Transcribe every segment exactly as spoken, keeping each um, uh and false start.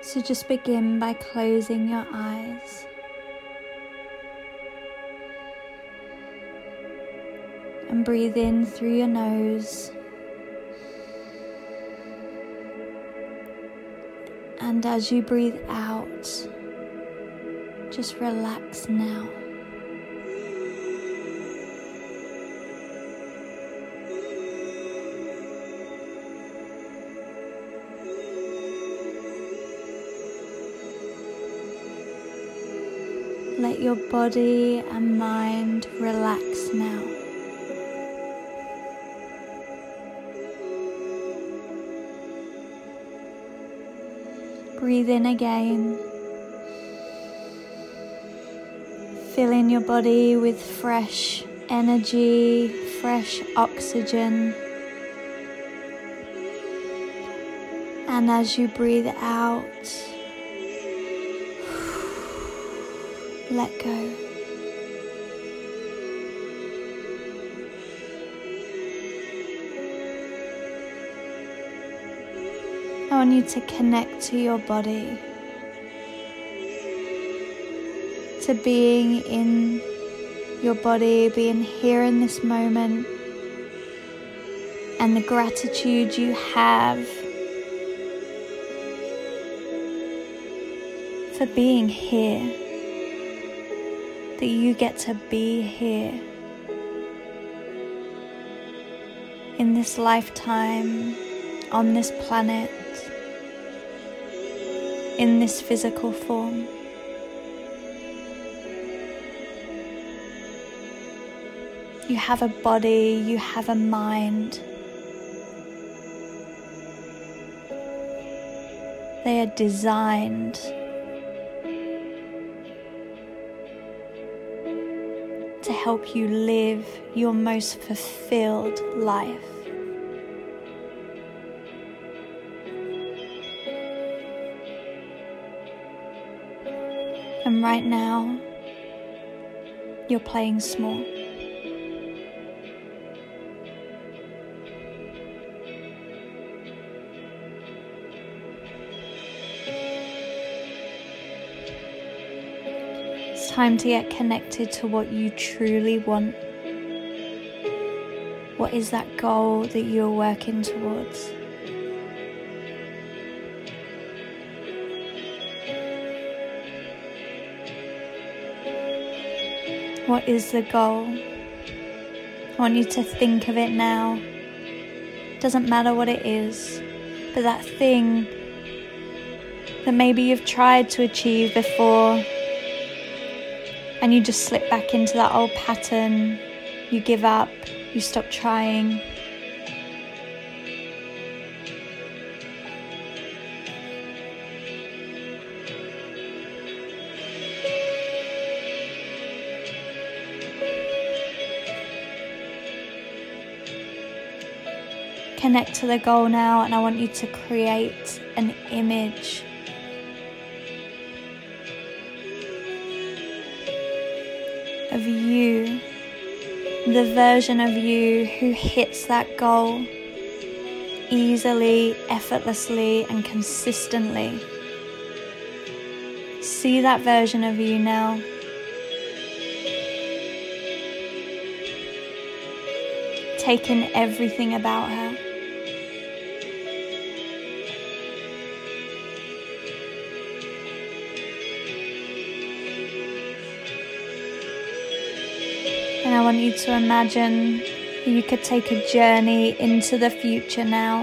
So just begin by closing your eyes. And breathe in through your nose. And as you breathe out, just relax now. Let your body and mind relax now. Breathe in again. Filling your body with fresh energy, fresh oxygen. And as you breathe out, let go. I want you to connect to your body, to being in your body, being here in this moment, and the gratitude you have for being here, that you get to be here in this lifetime, on this planet, in this physical form. You have a body, you have a mind. They are designed to help you live your most fulfilled life. And right now, you're playing small. It's time to get connected to what you truly want. What is that goal that you're working towards? What is the goal? I want you to think of it now. It doesn't matter what it is, but that thing that maybe you've tried to achieve before and you just slip back into that old pattern. You give up, you stop trying. Connect to the goal now, and I want you to create an image of you, the version of you who hits that goal easily, effortlessly, and consistently. See that version of you now. Take in everything about her. And I want you to imagine that you could take a journey into the future now,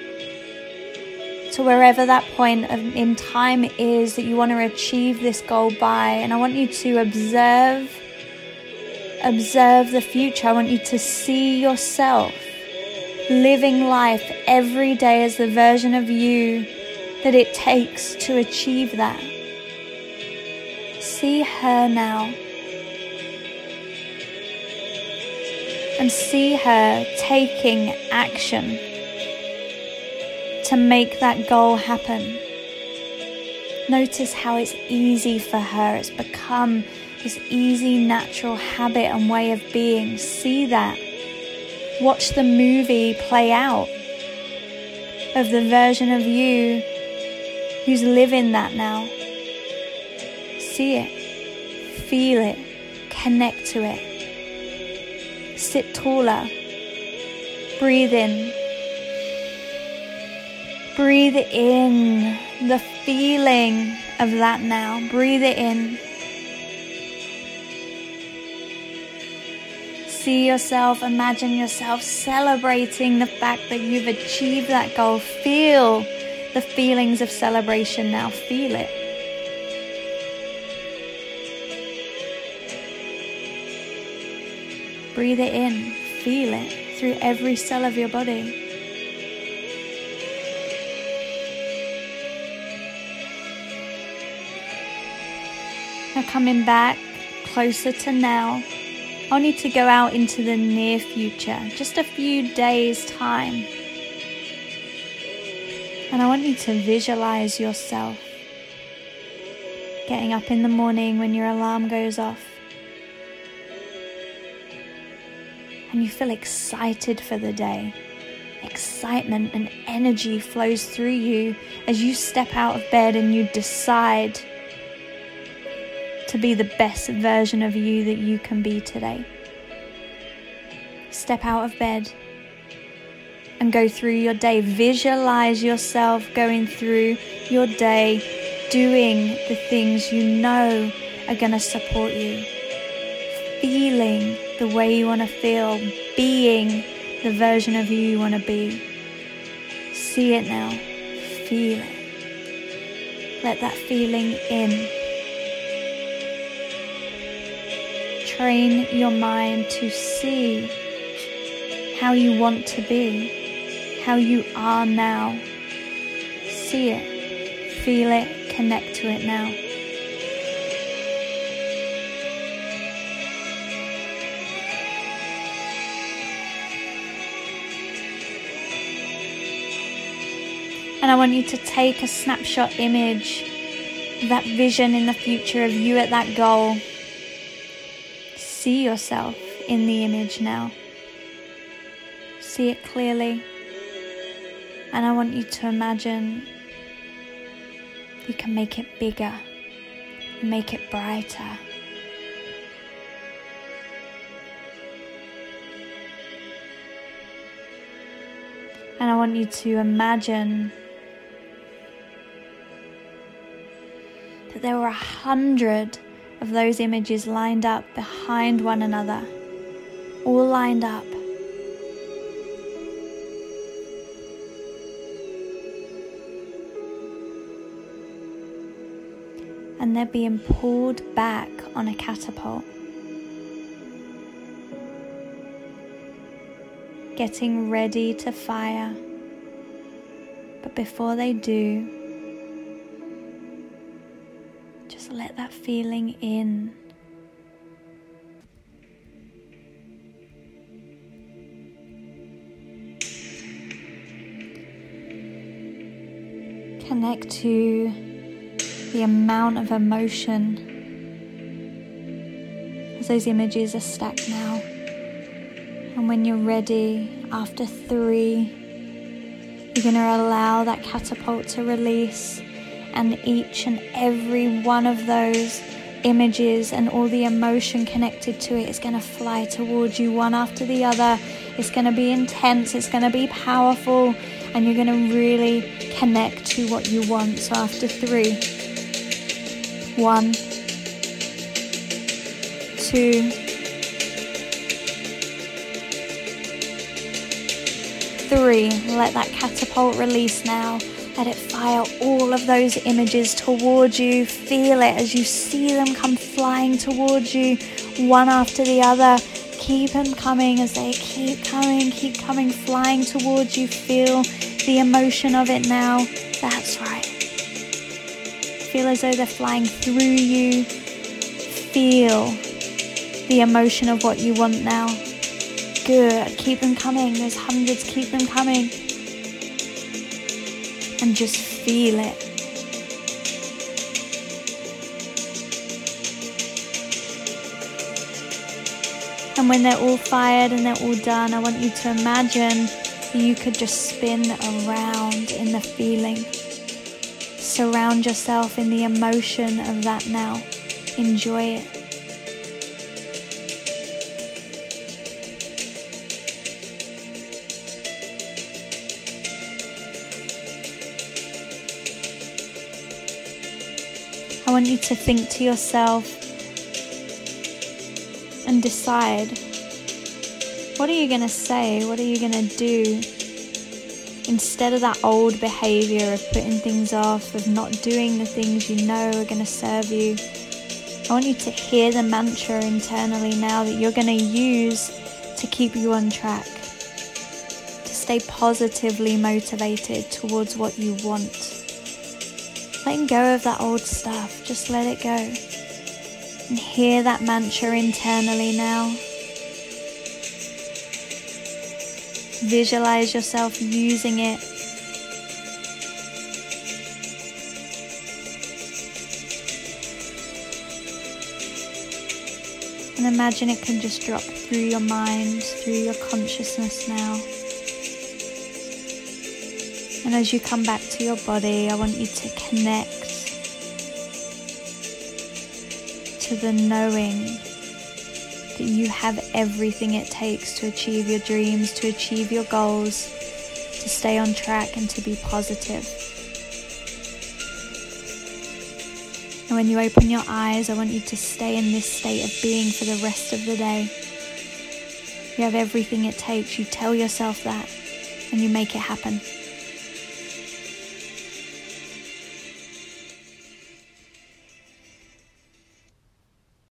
to wherever that point of, in time is that you want to achieve this goal by. And I want you to observe, observe the future. I want you to see yourself living life every day as the version of you that it takes to achieve that. See her now. And see her taking action to make that goal happen. Notice how it's easy for her. It's become this easy, natural habit and way of being. See that. Watch the movie play out of the version of you who's living that now. See it, feel it, connect to it. Sit taller. Breathe in. Breathe in the feeling of that now. Breathe it in. See yourself, imagine yourself celebrating the fact that you've achieved that goal. Feel the feelings of celebration now. Feel it. Breathe it in. Feel it through every cell of your body. Now coming back closer to now, I want you to go out into the near future, just a few days' time. And I want you to visualize yourself getting up in the morning when your alarm goes off. And you feel excited for the day. Excitement and energy flows through you as you step out of bed and you decide to be the best version of you that you can be today. Step out of bed and go through your day. Visualize yourself going through your day, doing the things you know are going to support you. Feeling the way you want to feel, being the version of you you want to be. See it now. Feel it. Let that feeling in. Train your mind to see how you want to be, how you are now. See it, feel it, connect to it now. And I want you to take a snapshot image of that vision in the future of you at that goal. See yourself in the image now. See it clearly. And I want you to imagine you can make it bigger, make it brighter. And I want you to imagine that there were a hundred of those images lined up behind one another, all lined up. And they're being pulled back on a catapult, getting ready to fire. But before they do, just let that feeling in. Connect to the amount of emotion as those images are stacked now. And when you're ready, after three, you're going to allow that catapult to release, and each and every one of those images and all the emotion connected to it is going to fly towards you one after the other. It's going to be intense, it's going to be powerful, and you're going to really connect to what you want. So after three, one, two, three. Let that catapult release now. Let it fire all of those images towards you. Feel it as you see them come flying towards you, one after the other. Keep them coming as they keep coming, keep coming, flying towards you. Feel the emotion of it now. That's right. Feel as though they're flying through you. Feel the emotion of what you want now. Good. Keep them coming. There's hundreds. Keep them coming. And just feel it. And when they're all fired and they're all done, I want you to imagine that you could just spin around in the feeling. Surround yourself in the emotion of that now. Enjoy it. I want you to think to yourself and decide, what are you going to say? What are you going to do? Instead of that old behavior of putting things off, of not doing the things you know are going to serve you, I want you to hear the mantra internally now that you're going to use to keep you on track, to stay positively motivated towards what you want. Letting go of that old stuff, just let it go. And hear that mantra internally now. Visualize yourself using it. And imagine it can just drop through your mind, through your consciousness now. And as you come back to your body, I want you to connect to the knowing that you have everything it takes to achieve your dreams, to achieve your goals, to stay on track and to be positive. And when you open your eyes, I want you to stay in this state of being for the rest of the day. You have everything it takes. You tell yourself that and you make it happen.